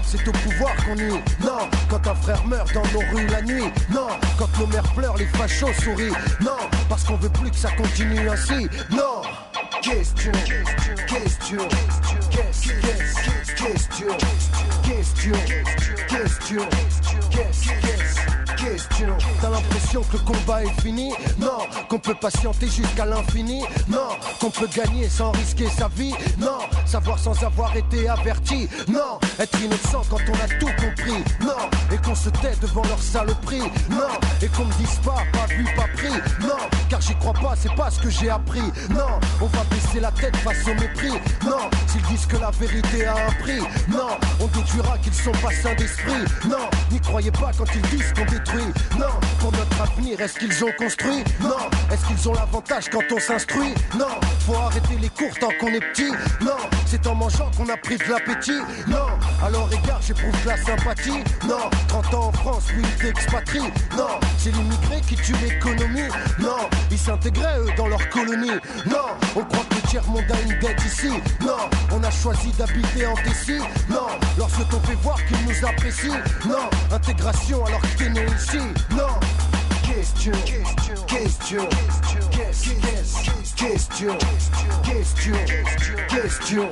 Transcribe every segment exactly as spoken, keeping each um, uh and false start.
c'est au pouvoir qu'on nuit. Non, quand un frère meurt dans nos rues la nuit. Non, quand nos mères pleurent, les fachos sourient. Non, parce qu'on veut plus que ça continue ainsi. Non, question, question, question, question, question, question, question, question. T'as l'impression que le combat est fini? Non, qu'on peut patienter jusqu'à l'infini? Non, qu'on peut gagner sans risquer sa vie? Non, savoir sans avoir été averti? Non, être innocent quand on a tout compris? Non, et qu'on se tait devant leur saloperie? Non, et qu'on me dise pas, pas vu, pas pris? Non, car j'y crois pas, c'est pas ce que j'ai appris. Non, on va baisser la tête face au mépris. Non, s'ils disent que la vérité a un prix. Non, on déduira qu'ils sont pas sains d'esprit. Non, n'y croyez pas quand ils disent qu'on détruit. Non, pour notre avenir, est-ce qu'ils ont construit? Non, est-ce qu'ils ont l'avantage quand on s'instruit? Non, faut arrêter les cours tant qu'on est petit. Non, c'est en mangeant qu'on a pris de l'appétit. Non, alors égard, j'éprouve de la sympathie. Non, trente ans en France, puis ils t'expatrient. Non, c'est l'immigré qui tue l'économie. Non, ils s'intégraient eux dans leur colonie. Non, on croit que le tiers-monde a une dette ici. Non, on a choisi d'habiter en Tessie. Non, lorsque t'on fait voir qu'ils nous apprécient. Non, intégration alors que t'es né ici. Non, question, question, question, question, question, question, question,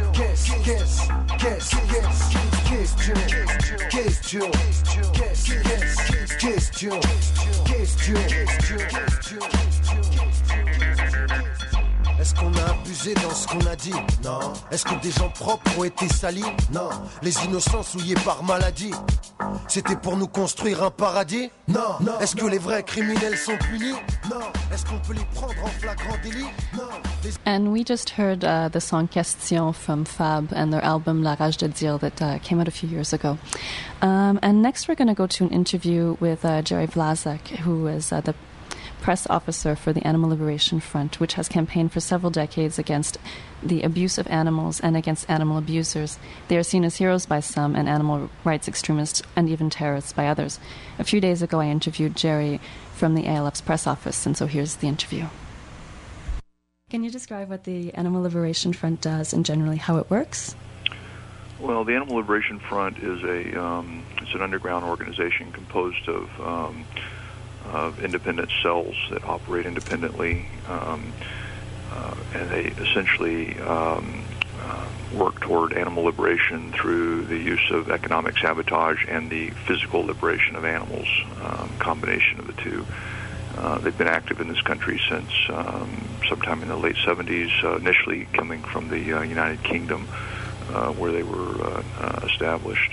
question, question, question. Est-ce qu'on a abusé dans ce qu'on a dit? Non. Est-ce que des gens propres ont été salis? Non. Les innocents souillés par maladie, c'était pour nous construire un paradis? Non. non Est-ce que les vrais criminels sont punis? Non. Est-ce qu'on peut les prendre en flagrant délit? Non. Les... And we just heard uh, the song Question from Fab and their album La Rage de Dire that uh, came out a few years ago. Um, and next we're going to go to an interview with uh, Jerry Vlasic, who is uh, the press officer for the Animal Liberation Front, which has campaigned for several decades against the abuse of animals and against animal abusers. They are seen as heroes by some and animal rights extremists and even terrorists by others. A few days ago I interviewed Jerry from the A L F's press office, and so here's the interview. Can you describe what the Animal Liberation Front does and generally how it works? Well, the Animal Liberation Front is a um, it's an underground organization composed of um, of independent cells that operate independently, um, uh, and they essentially um, uh, work toward animal liberation through the use of economic sabotage and the physical liberation of animals, um, combination of the two. Uh, they've been active in this country since um, sometime in the late seventies, uh, initially coming from the uh, United Kingdom, uh, where they were uh, uh, established.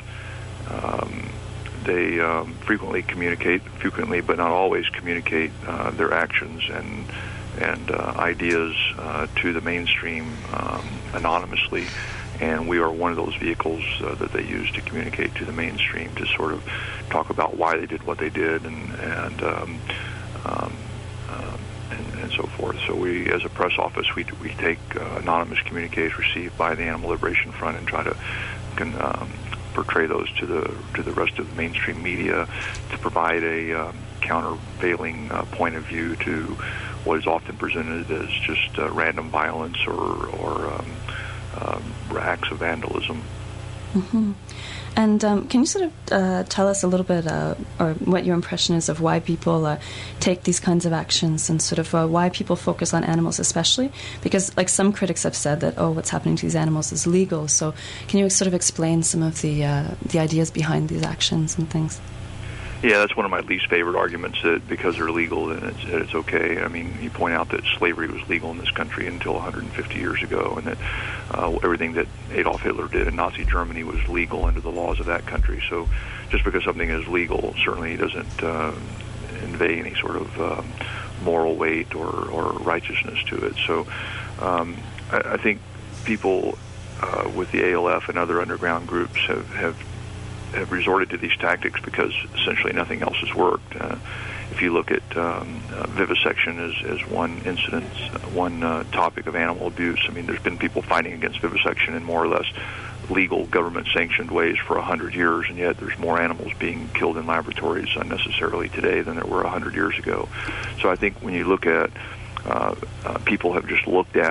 Um, They um, frequently communicate, frequently but not always communicate uh, their actions and and uh, ideas uh, to the mainstream um, anonymously, and we are one of those vehicles uh, that they use to communicate to the mainstream to sort of talk about why they did what they did and and um, um, uh, and, and so forth. So we, as a press office, we we take uh, anonymous communiques received by the Animal Liberation Front and try to can. Um, portray those to the to the rest of the mainstream media to provide a um, countervailing uh, point of view to what is often presented as just uh, random violence or or um, um, acts of vandalism. Mm-hmm. And um, can you sort of uh, tell us a little bit, uh, or what your impression is of why people uh, take these kinds of actions and sort of uh, why people focus on animals especially? Because like some critics have said that, oh, what's happening to these animals is legal. So can you sort of explain some of the uh, the ideas behind these actions and things? Yeah, that's one of my least favorite arguments, that because they're legal, then it's, it's okay. I mean, you point out that slavery was legal in this country until one hundred fifty years ago, and that uh, everything that Adolf Hitler did in Nazi Germany was legal under the laws of that country. So just because something is legal certainly doesn't uh, convey any sort of uh, moral weight or, or righteousness to it. So um, I, I think people uh, with the A L F and other underground groups have, have have resorted to these tactics because essentially nothing else has worked. Uh, if you look at um, uh, vivisection as, as one incident, uh, one uh, topic of animal abuse, I mean, there's been people fighting against vivisection in more or less legal, government-sanctioned ways for a hundred years, and yet there's more animals being killed in laboratories unnecessarily today than there were a hundred years ago. So I think when you look at, uh, uh, people have just looked at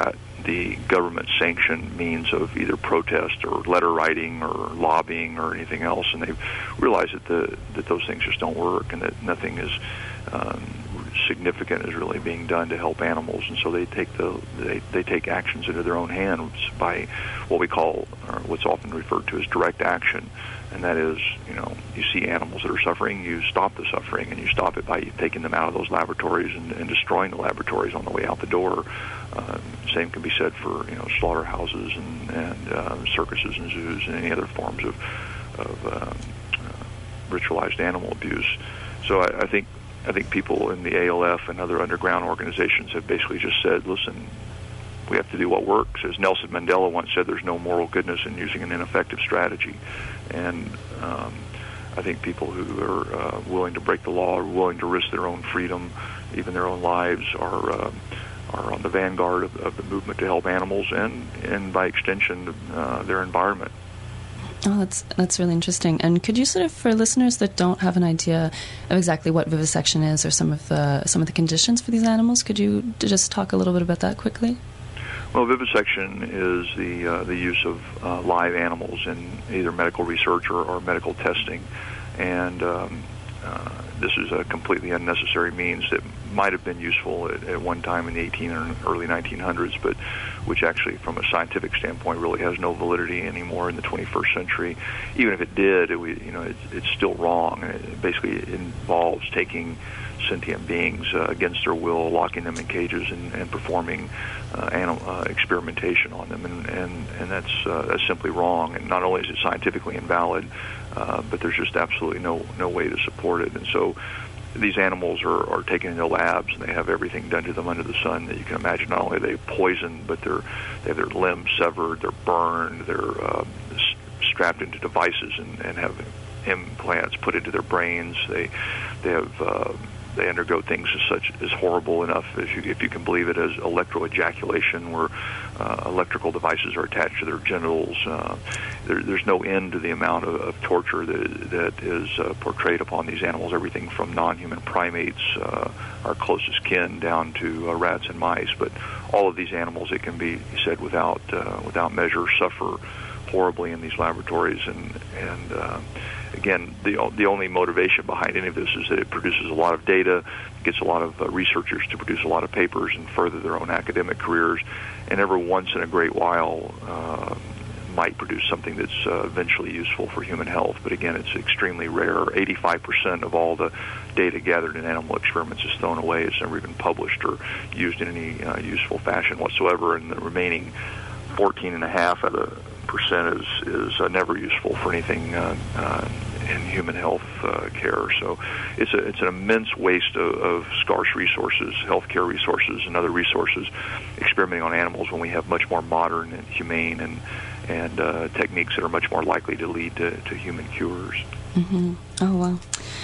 the government-sanctioned means of either protest or letter writing or lobbying or anything else, and they've realized that the that those things just don't work, and that nothing is um, significant is really being done to help animals, and so they take the they, they take actions into their own hands by what we call, or what's often referred to as direct action, and that is, you know, you see animals that are suffering, you stop the suffering, and you stop it by taking them out of those laboratories and, and destroying the laboratories on the way out the door. Uh, same can be said for, you know, slaughterhouses and, and uh, circuses and zoos and any other forms of, of um, uh, ritualized animal abuse. So I, I think I think people in the A L F and other underground organizations have basically just said, listen, we have to do what works. As Nelson Mandela once said, there's no moral goodness in using an ineffective strategy. And um, I think people who are uh, willing to break the law, or willing to risk their own freedom, even their own lives, are uh, are on the vanguard of, of the movement to help animals and, and by extension, uh, their environment. Oh, that's that's really interesting. And could you sort of, for listeners that don't have an idea of exactly what vivisection is or some of the some of the conditions for these animals, could you just talk a little bit about that quickly? Well, vivisection is the uh, the use of uh, live animals in either medical research or, or medical testing, and um, uh, this is a completely unnecessary means that might have been useful at, at one time in the eighteen or early nineteen hundreds, but which actually, from a scientific standpoint, really has no validity anymore in the twenty-first century. Even if it did, it, you know, it, it's still wrong. It basically involves taking sentient beings uh, against their will, locking them in cages, and, and performing uh, animal, uh, experimentation on them, and and, and that's uh, that's simply wrong. And not only is it scientifically invalid, uh, but there's just absolutely no no way to support it. And so these animals are, are taken into labs, and they have everything done to them under the sun that you can imagine. Not only are they poisoned, but they're they have their limbs severed, they're burned, they're uh, strapped into devices and, and have implants put into their brains. They they have uh, they undergo things as such as horrible enough, as you, if you can believe it, as electroejaculation, where uh, electrical devices are attached to their genitals. Uh, there, there's no end to the amount of, of torture that, that is uh, portrayed upon these animals, everything from non-human primates, uh, our closest kin, down to uh, rats and mice. But all of these animals, it can be said without uh, without measure, suffer horribly in these laboratories, and and uh, again, the the only motivation behind any of this is that it produces a lot of data, gets a lot of uh, researchers to produce a lot of papers and further their own academic careers, and every once in a great while uh, might produce something that's uh, eventually useful for human health. But again, it's extremely rare. eighty-five percent of all the data gathered in animal experiments is thrown away. It's never even published or used in any uh, useful fashion whatsoever, and the remaining fourteen and a half of the percent is is uh, never useful for anything uh, uh, in human health uh, care. So it's a it's an immense waste of, of scarce resources, healthcare resources, and other resources, experimenting on animals when we have much more modern and humane and and uh, techniques that are much more likely to lead to, to human cures. Mm-hmm. Oh wow.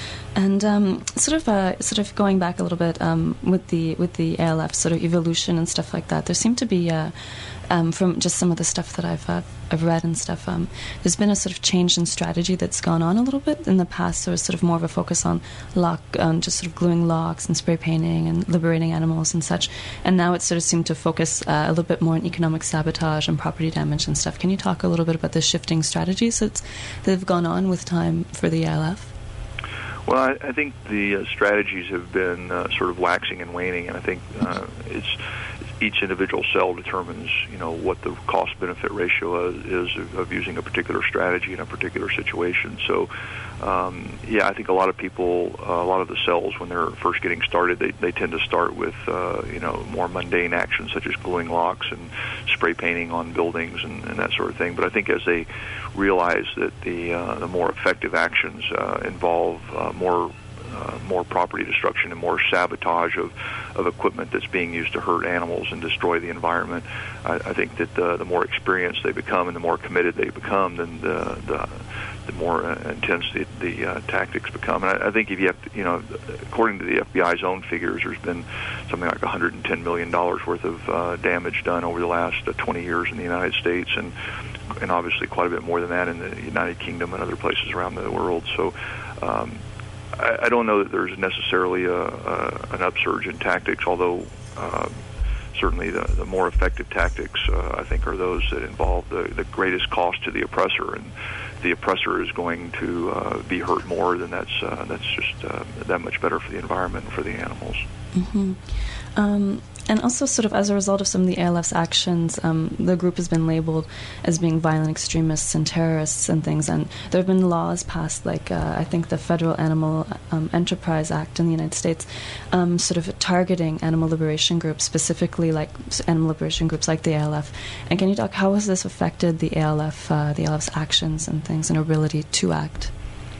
And um, sort of, uh, sort of going back a little bit um, with the with the A L F sort of evolution and stuff like that. There seemed to be, uh, um, from just some of the stuff that I've uh, I've read and stuff. Um, there's been a sort of change in strategy that's gone on a little bit in the past. There was sort of more of a focus on lock, um, just sort of gluing locks and spray painting and liberating animals and such. And now it sort of seemed to focus uh, a little bit more on economic sabotage and property damage and stuff. Can you talk a little bit about the shifting strategies that's that have gone on with time for the A L F? Well, I, I think the uh, strategies have been uh, sort of waxing and waning, and I think uh, it's each individual cell determines, you know, what the cost-benefit ratio is of, of using a particular strategy in a particular situation. So, um, yeah, I think a lot of people, uh, a lot of the cells, when they're first getting started, they, they tend to start with, uh, you know, more mundane actions such as gluing locks and spray painting on buildings and, and that sort of thing. But I think as they realize that the uh, the more effective actions uh, involve uh, more Uh, more property destruction and more sabotage of, of equipment that's being used to hurt animals and destroy the environment. I, I think that the, the more experienced they become and the more committed they become, then the the, the more uh, intense the, the uh, tactics become. And I, I think if you have to, you know, according to the F B I's own figures, there's been something like one hundred ten million dollars worth of uh, damage done over the last uh, twenty years in the United States, and and obviously quite a bit more than that in the United Kingdom and other places around the world. So. Um, I don't know that there's necessarily a, a, an upsurge in tactics, although uh, certainly the, the more effective tactics, uh, I think, are those that involve the, the greatest cost to the oppressor. And the oppressor is going to uh, be hurt more, then that's uh, that's just uh, that much better for the environment and for the animals. Mm-hmm. Um, and also, sort of as a result of some of the A L F's actions, um, the group has been labeled as being violent extremists and terrorists and things. And there have been laws passed, like uh, I think the Federal Animal um, Enterprise Act in the United States, um, sort of targeting animal liberation groups, specifically like animal liberation groups like the A L F. And can you talk, how has this affected the A L F, uh, the A L F's actions and things and ability to act?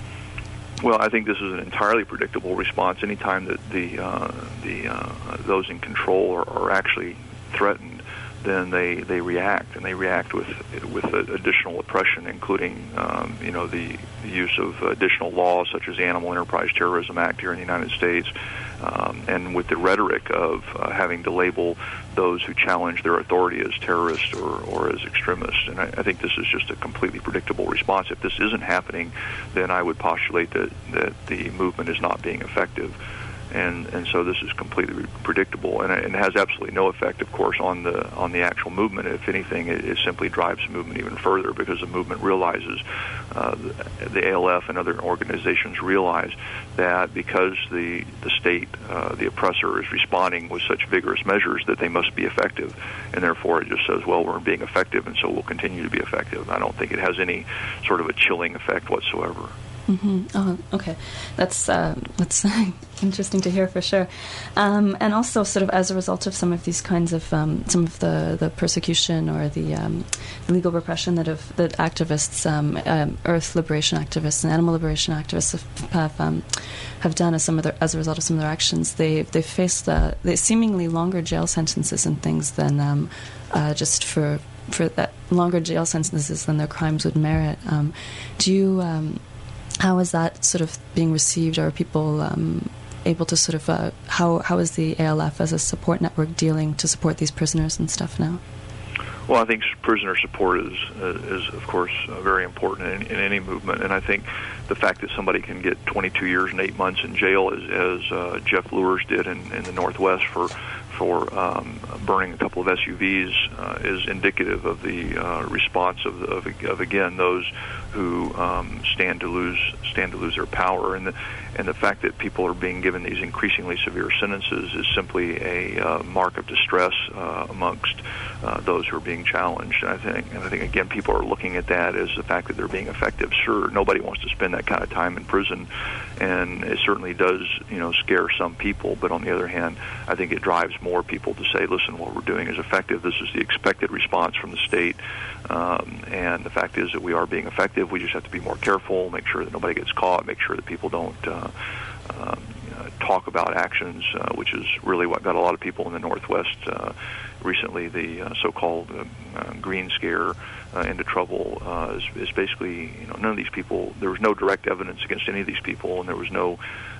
Well, I think this is an entirely predictable response. Anytime that the uh, the uh, those in control are, are actually threatened, then they, they react, and they react with with additional oppression, including um, you know the, the use of additional laws such as the Animal Enterprise Terrorism Act here in the United States, um, and with the rhetoric of uh, having to label those who challenge their authority as terrorists or, or as extremists. And I, I think this is just a completely predictable response. If this isn't happening, then I would postulate that, that the movement is not being effective. And and so this is completely predictable, and it has absolutely no effect, of course, on the on the actual movement. If anything, it, it simply drives the movement even further, because the movement realizes, uh, the, the A L F and other organizations realize that because the the state, uh, the oppressor, is responding with such vigorous measures, that they must be effective, and therefore it just says, well, we're being effective, and so we'll continue to be effective. I don't think it has any sort of a chilling effect whatsoever. Mm-hmm. Oh, okay. That's uh, that's interesting to hear for sure. Um, and also, sort of as a result of some of these kinds of um, some of the, the persecution or the, um, the legal repression that have, that activists, um, um, Earth liberation activists and animal liberation activists have have, um, have done as some of their, as a result of some of their actions, they they've faced uh, they seemingly longer jail sentences and things than um, uh, just for for that longer jail sentences than their crimes would merit. Um, do you um, How is that sort of being received? Are people um, able to sort of, uh, how how is the A L F as a support network dealing to support these prisoners and stuff now? Well, I think prisoner support is, uh, is of course, uh, very important in, in any movement. And I think the fact that somebody can get twenty-two years and eight months in jail, as, as uh, Jeff Lewis did in, in the Northwest for for um, burning a couple of S U Vs, uh, is indicative of the uh, response of, of, of, again, those who um, stand to lose stand to lose their power. And the, and the fact that people are being given these increasingly severe sentences is simply a uh, mark of distress uh, amongst uh, those who are being challenged. And I think, and I think again, people are looking at that as the fact that they're being effective. Sure, nobody wants to spend that kind of time in prison, and it certainly does, you know, scare some people. But on the other hand, I think it drives more people to say, listen, what we're doing is effective. This is the expected response from the state. Um, and the fact is that we are being effective. We just have to be more careful, make sure that nobody gets caught, make sure that people don't uh, um, uh, talk about actions, uh, which is really what got a lot of people in the Northwest uh, recently, the uh, so-called uh, uh, green scare, uh, into trouble, uh, is, is basically, you know, none of these people, there was no direct evidence against any of these people, and there was no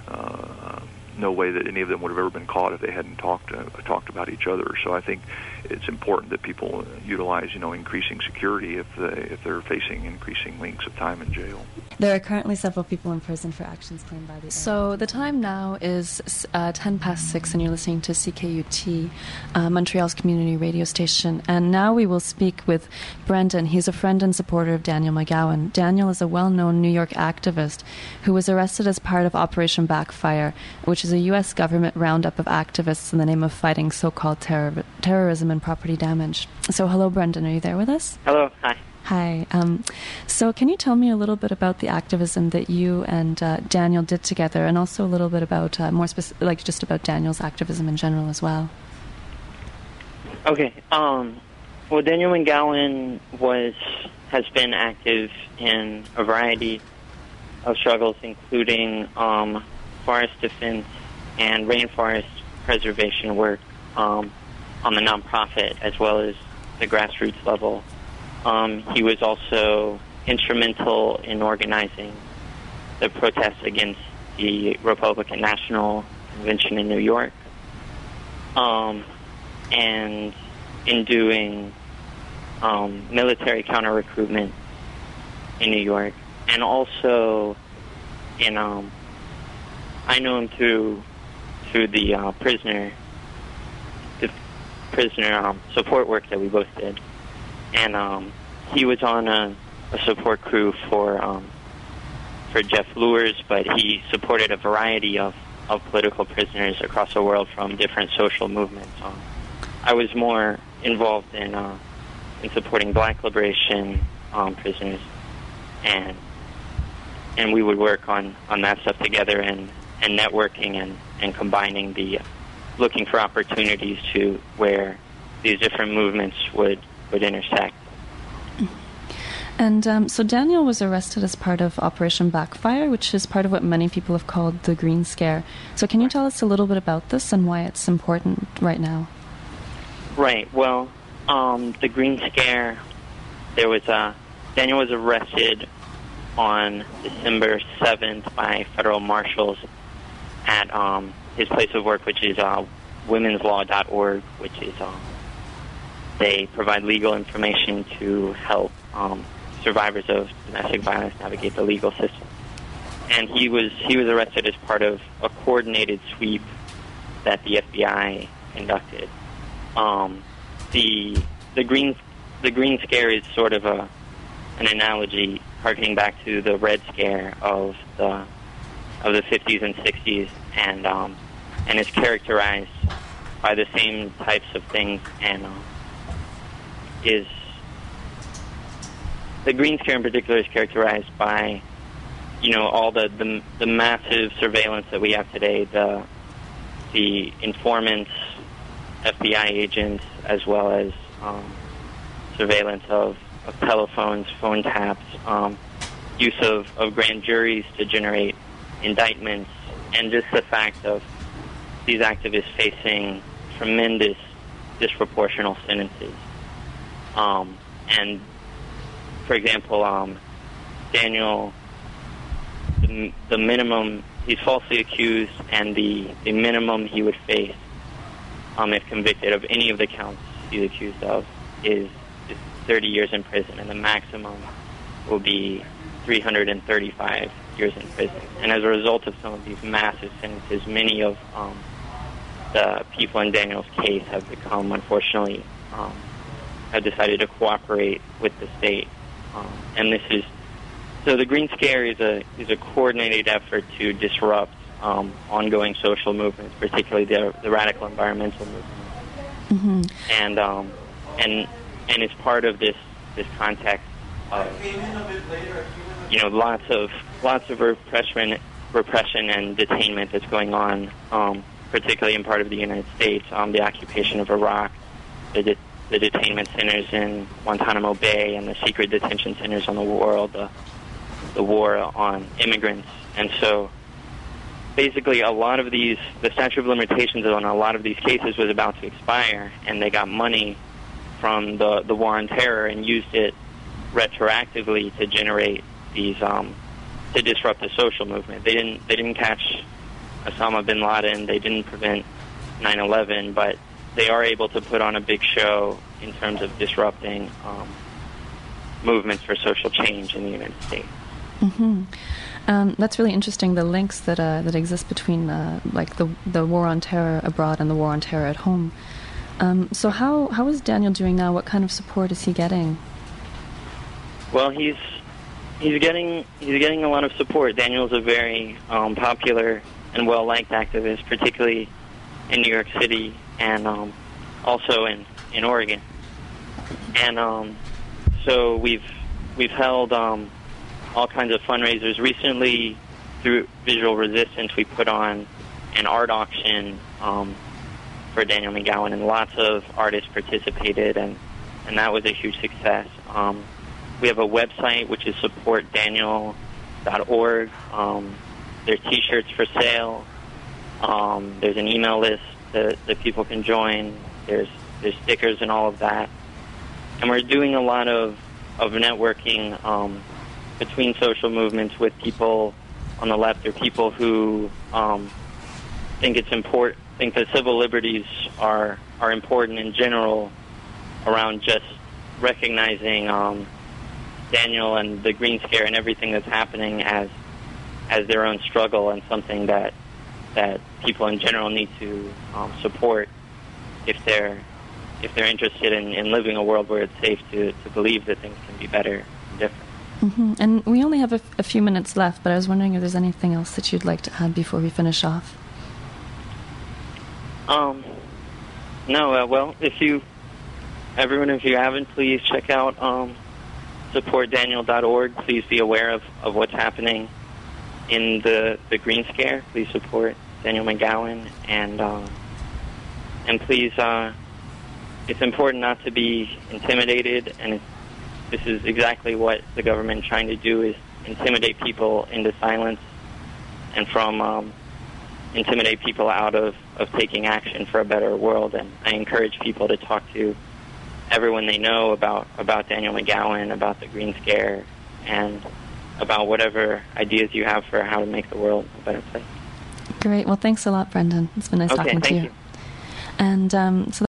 uh, no way that any of them would have ever been caught if they hadn't talked uh, talked about each other. So I think it's important that people utilize, you know, increasing security if they, if they're facing increasing lengths of time in jail. There are currently several people in prison for actions claimed by the. So the time now is uh, ten past six, and you're listening to C K U T, uh, Montreal's community radio station. And now we will speak with Brendan. He's a friend and supporter of Daniel McGowan. Daniel is a well-known New York activist who was arrested as part of Operation Backfire, which is a U S government roundup of activists in the name of fighting so-called terror- terrorism and property damage. So hello, Brendan. Are you there with us? Hello. Hi. Hi. Um, so can you tell me a little bit about the activism that you and uh, Daniel did together, and also a little bit about, uh, more specific, like just about Daniel's activism in general as well? Okay. Um, well, Daniel McGowan was, has been active in a variety of struggles, including um, forest defense and rainforest preservation work um, on the nonprofit as well as the grassroots level. Um, he was also instrumental in organizing the protests against the Republican National Convention in New York, um, and in doing um, military counter-recruitment in New York, and also in um, I know him through through the uh, prisoner the prisoner um, support work that we both did. And um, he was on a, a support crew for um, for Jeff Luers, but he supported a variety of, of political prisoners across the world from different social movements. Um, I was more involved in uh, in supporting Black liberation um, prisoners, and and we would work on, on that stuff together and, and networking and, and combining the uh, looking for opportunities to where these different movements would, would intersect. And um, so Daniel was arrested as part of Operation Backfire, which is part of what many people have called the Green Scare. So can you tell us a little bit about this and why it's important right now? Right. Well, um, the Green Scare, there was a, Daniel was arrested on December seventh by federal marshals at um, his place of work, which is uh, women's law dot org, which is, um, they provide legal information to help um, survivors of domestic violence navigate the legal system. And he was he was arrested as part of a coordinated sweep that the F B I conducted. Um, the the green the Green Scare is sort of a an analogy harkening back to the Red Scare of the of the fifties and sixties, and um, and is characterized by the same types of things, and uh, is the Green Scare in particular is characterized by, you know, all the, the the massive surveillance that we have today, the the informants, F B I agents, as well as um, surveillance of, of telephones, phone taps, um, use of, of grand juries to generate indictments, and just the fact of these activists facing tremendous disproportional sentences. Um, and, for example, um, Daniel, the, the minimum, he's falsely accused, and the, the minimum he would face um, if convicted of any of the counts he's accused of is, is thirty years in prison, and the maximum will be three hundred thirty-five years in prison. And as a result of some of these massive sentences, many of um, the people in Daniel's case have become, unfortunately, um, have decided to cooperate with the state. Um, and this is, so the Green Scare is a is a coordinated effort to disrupt um, ongoing social movements, particularly the, the radical environmental movement. Mm-hmm. And um, and and it's part of this this context of, you know, lots of lots of repression repression and detainment that's going on, um, particularly in part of the United States, um, the occupation of Iraq, the de- the detainment centers in Guantanamo Bay, and the secret detention centers on the world, the the war on immigrants. And so basically a lot of these, the statute of limitations on a lot of these cases was about to expire, and they got money from the, the war on terror and used it retroactively to generate these, um, to disrupt the social movement. They didn't, they didn't catch Osama bin Laden, they didn't prevent nine eleven, but they are able to put on a big show in terms of disrupting um, movements for social change in the United States. Mm-hmm. Um, that's really interesting, the links that uh, that exist between uh, like the the war on terror abroad and the war on terror at home. Um, so how how is Daniel doing now? What kind of support is he getting? Well, he's he's getting he's getting a lot of support. Daniel's a very um, popular and well-liked activist, particularly in New York City and um, also in, in Oregon. And um, so we've we've held um, all kinds of fundraisers. Recently, through Visual Resistance, we put on an art auction um, for Daniel McGowan, and lots of artists participated, and, and that was a huge success. Um, we have a website, which is support daniel dot org. Um, there are T-shirts for sale. Um, there's an email list that, that people can join. There's there's stickers and all of that. And we're doing a lot of, of networking um, between social movements with people on the left, or people who um, think it's important, think that civil liberties are are important in general, around just recognizing um, Daniel and the Green Scare and everything that's happening as as their own struggle, and something that that people in general need to um, support if they're if they're interested in, in living a world where it's safe to, to believe that things can be better and different. Mm-hmm. And we only have a, f- a few minutes left, but I was wondering if there's anything else that you'd like to add before we finish off. Um, no, uh, well, if you, everyone, if you haven't, please check out um, support daniel dot org. Please be aware of, of what's happening in the, the Green Scare. Please support Daniel McGowan, and um, and please, uh, it's important not to be intimidated, and it's, this is exactly what the government is trying to do, is intimidate people into silence and from um, intimidate people out of, of taking action for a better world. And I encourage people to talk to everyone they know about, about Daniel McGowan, about the Green Scare, and about whatever ideas you have for how to make the world a better place. Great. Well, thanks a lot, Brendan. It's been nice okay, talking to thank you. you. And um, so